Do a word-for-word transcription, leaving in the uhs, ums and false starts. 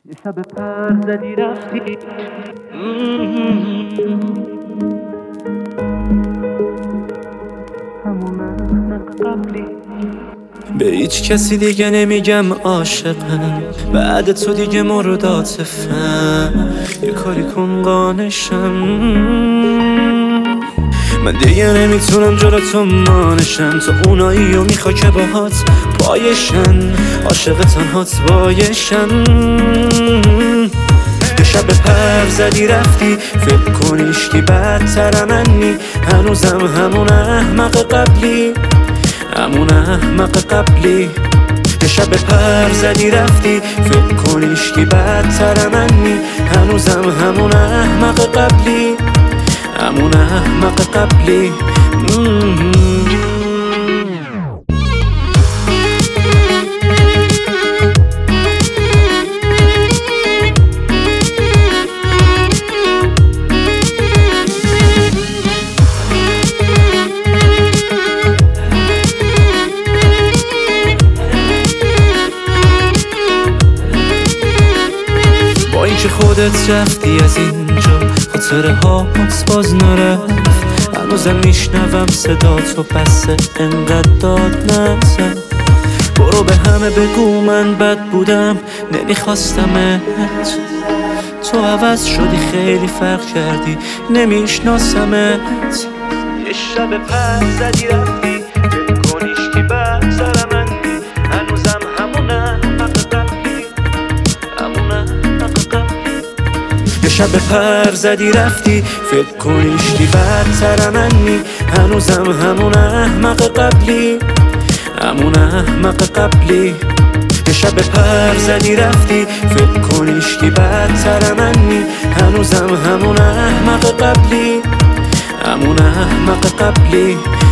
یه شب پر زدی رفتی همون احمق قبلی. به هیچ کسی دیگه نمیگم عاشقم، بعد تو دیگه مورد عاطفم. یه کاری کن قانشم، من دیگه نمیتونم جلو تو مانشم. تو اونایی و میخوا که باهات پایشن، عاشق تنهات بایشن. یه شب پر زدی رفتی، فکر کنیش که بدتر منی. هنوزم همون احمق قبلی، همون احمق قبلی. یه شب پر زدی رفتی، فکر کنیش که بدتر منی. هنوزم همون احمق قبلی، همون احمق قبلی. با اینکه خودت رفتی از اینجا، خاطره ها باز نرفت. هنوزم میشنوم صدا تو، پس انقدر داد نزن. برو به همه بگو من بد بودم، نمیخواستمت. تو عوض شدی، خیلی فرق کردی، نمیشناسمت. یه شب پر زدی رفتی، فکر کنیش که بدتر منی. هنوزم همون احمق قبلی، همون احمق قبلی. یه شب پر زدی رفتی، فکر کنیش که بدتر منی. هنوزم همون احمق قبلی، همون احمق قبلی. یه شب پر زدی رفتی، فکر کنیش که بدتر منی. هنوزم همون احمق قبلی، همون احمق قبلی.